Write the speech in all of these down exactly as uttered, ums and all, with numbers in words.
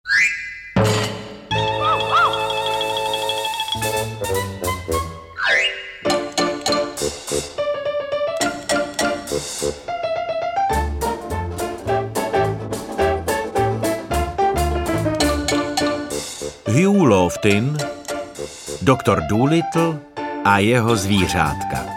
Hugh Loftin, doktor Dolittle a jeho zvířátka.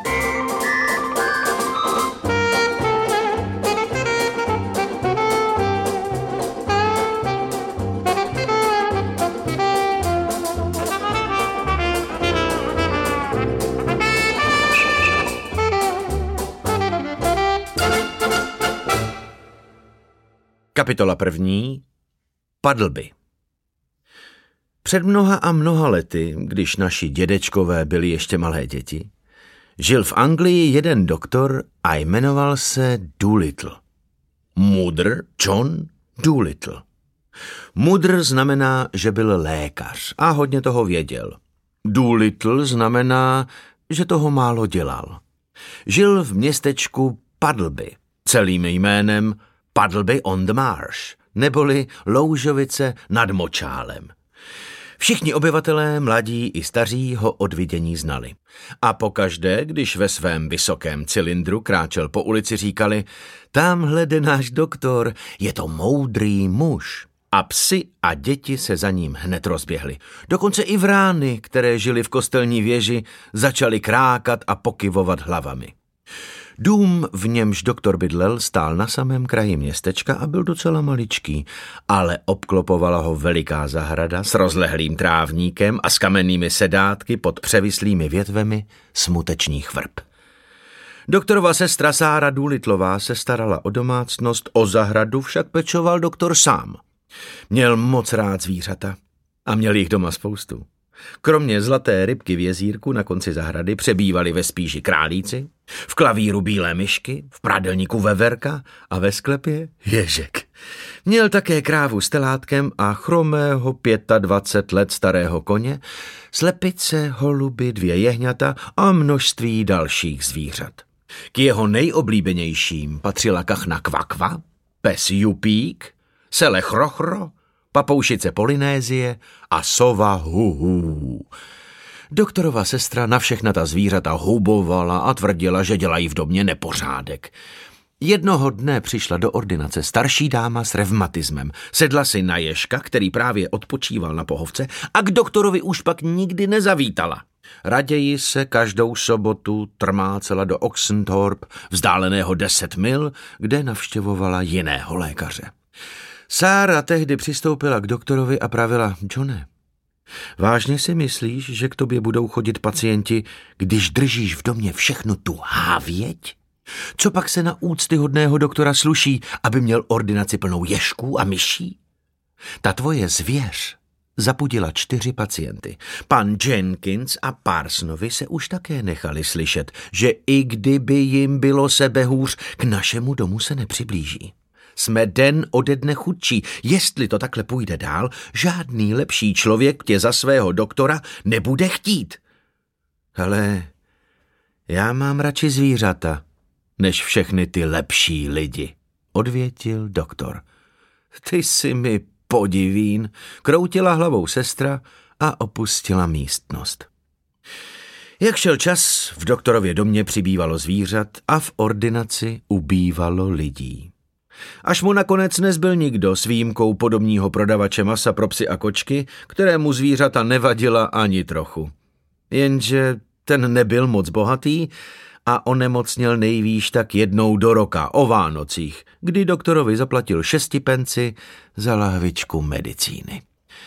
Kapitola první. Puddleby. Před mnoha a mnoha lety, když naši dědečkové byli ještě malé děti, žil v Anglii jeden doktor a jmenoval se Dolittle. Mudr John Dolittle. Mudr znamená, že byl lékař a hodně toho věděl. Dolittle znamená, že toho málo dělal. Žil v městečku Puddleby, celým jménem Puddleby on the Marsh, neboli Loužovice nad Močálem. Všichni obyvatelé, mladí i staří, ho od vidění znali. A pokaždé, když ve svém vysokém cylindru kráčel po ulici, říkali: tamhle jde náš doktor, je to moudrý muž. A psi a děti se za ním hned rozběhli. Dokonce i vrány, které žili v kostelní věži, začaly krákat a pokyvovat hlavami. Dům, v němž doktor bydlel, stál na samém kraji městečka a byl docela maličký, ale obklopovala ho veliká zahrada s rozlehlým trávníkem a s kamennými sedátky pod převislými větvemi smutečných vrb. Doktorova sestra Sára Dolittlová se starala o domácnost, o zahradu však pečoval doktor sám. Měl moc rád zvířata a měl jich doma spoustu. Kromě zlaté rybky v jezírku na konci zahrady přebývali ve spíži králíci, v klavíru bílé myšky, v prádelníku veverka a ve sklepě ježek. Měl také krávu s telátkem a chromého dvacet pět let starého koně, slepice, holuby, dvě jehňata a množství dalších zvířat. K jeho nejoblíbenějším patřila kachna Kvakva, pes Jupík, sele Chrochro, papoušice Polynézie a sova Huhu. Doktorova sestra na všechna ta zvířata hubovala a tvrdila, že dělají v domě nepořádek. Jednoho dne přišla do ordinace starší dáma s revmatismem. Sedla si na ježka, který právě odpočíval na pohovce, a k doktorovi už pak nikdy nezavítala. Raději se každou sobotu trmácela do Oxenthorpe, vzdáleného deset mil, kde navštěvovala jiného lékaře. Sára tehdy přistoupila k doktorovi a pravila: Johne, vážně si myslíš, že k tobě budou chodit pacienti, když držíš v domě všechnu tu hávěť? Co pak se na úctyhodného doktora sluší, aby měl ordinaci plnou ježků a myší? Ta tvoje zvěř zapudila čtyři pacienty. Pan Jenkins a Parsonovi se už také nechali slyšet, že i kdyby jim bylo sebehůř, k našemu domu se nepřiblíží. Jsme den ode dne chudší. Jestli to takhle půjde dál, žádný lepší člověk tě za svého doktora nebude chtít. Ale já mám radši zvířata, než všechny ty lepší lidi, odvětil doktor. Ty si mi podivín, kroutila hlavou sestra a opustila místnost. Jak šel čas, v doktorově domě přibývalo zvířat a v ordinaci ubývalo lidí. Až mu nakonec nezbyl nikdo s výjimkou podobního prodavače masa pro psy a kočky, kterému zvířata nevadila ani trochu. Jenže ten nebyl moc bohatý a onemocněl nejvýš tak jednou do roka o Vánocích, kdy doktorovi zaplatil šesti penci za lahvičku medicíny.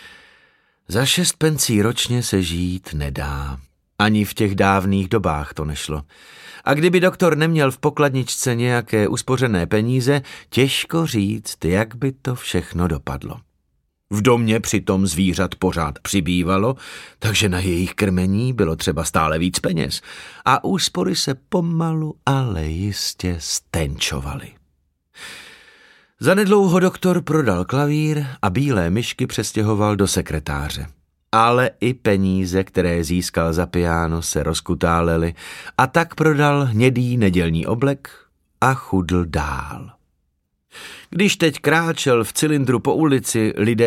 Za šest pencí ročně se žít nedá. Ani v těch dávných dobách to nešlo. A kdyby doktor neměl v pokladničce nějaké uspořené peníze, těžko říct, jak by to všechno dopadlo. V domě přitom zvířat pořád přibývalo, takže na jejich krmení bylo třeba stále víc peněz a úspory se pomalu, ale jistě stenčovaly. Zanedlouho doktor prodal klavír a bílé myšky přestěhoval do sekretáře. Ale i peníze, které získal za piano, se rozkutálely a tak prodal hnědý nedělní oblek a chudl dál. Když teď kráčel v cylindru po ulici, lidé